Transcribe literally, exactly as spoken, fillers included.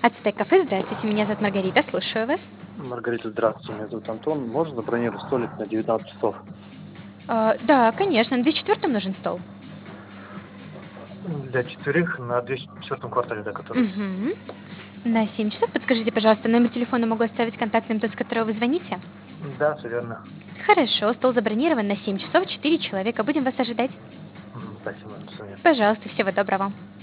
Ацтек кафе, здравствуйте, меня зовут Маргарита, слушаю вас. Маргарита, здравствуйте, меня зовут Антон. Можно забронировать столик на девятнадцать часов? А, да, конечно, на двести четвёртом нужен стол. Для четверых на двести четвёртом квартале, да, который? Мгм. На семь часов. Подскажите, пожалуйста, номер телефона могу оставить контактным, тот, с которого вы звоните? Да, все верно. Хорошо, стол забронирован на семь часов, четыре человека. Будем вас ожидать. Мгм, спасибо, до свидания. Пожалуйста, всего доброго.